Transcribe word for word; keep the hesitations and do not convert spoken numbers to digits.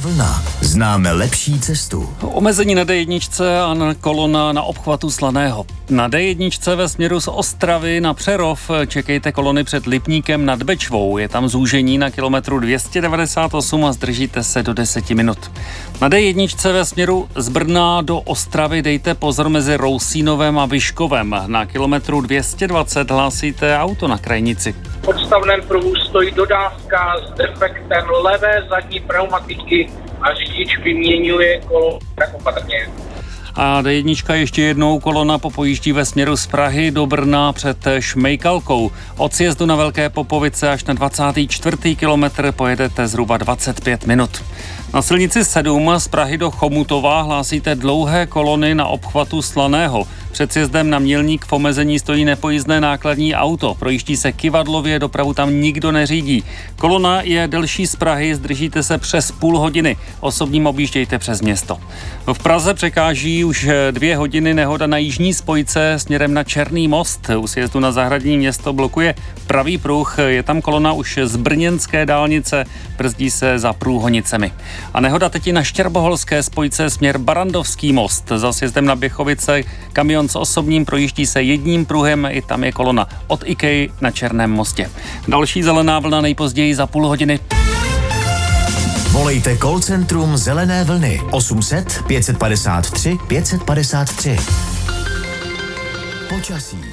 vlna. Známe lepší cestu. Omezení na dé jedna a na kolona na obchvatu Slaného. Na dé jedna ve směru z Ostravy na Přerov čekejte kolony před Lipníkem nad Bečvou. Je tam zúžení na kilometru dvě stě devadesát osm a zdržíte se do deseti minut. Na dé jedna ve směru z Brna do Ostravy dejte pozor mezi Rousínovem a Vyškovem. Na kilometru dvě stě dvacet hlásíte auto na krajnici. V podstavném pruhu stojí dodávka s defektem levé zadní pneumatiky a řidič vyměňuje kolo, tak opatrně. A dé jedna ještě jednou kolona popojíždí ve směru z Prahy do Brna před Šmejkalkou. Od sjezdu na Velké Popovice až na dvacátý čtvrtý kilometr pojedete zhruba dvacet pět minut. Na silnici sedm z Prahy do Chomutova hlásíte dlouhé kolony na obchvatu Slaného. Před sjezdem na Mělník v omezení stojí nepojízdné nákladní auto. Projíždí se kyvadlově, dopravu tam nikdo neřídí. Kolona je delší z Prahy, zdržíte se přes půl hodiny. Osobním objíždějte přes město. V Praze překáží už dvě hodiny nehoda na jižní spojce směrem na Černý most. U sjezdu na Zahradní město blokuje pravý pruh. Je tam kolona už z brněnské dálnice, brzdí se za Průhonicemi. A nehoda teď i na Štěrboholské spojce směr Barandovský most. Za sjezdem na Běchovice kamion s osobním projíždí se jedním pruhem, i tam je kolona od IKEA na Černém mostě. Další zelená vlna nejpozději za půl hodiny. Volejte call centrum Zelené vlny osm set pět set padesát tři pět set padesát tři. Počasí.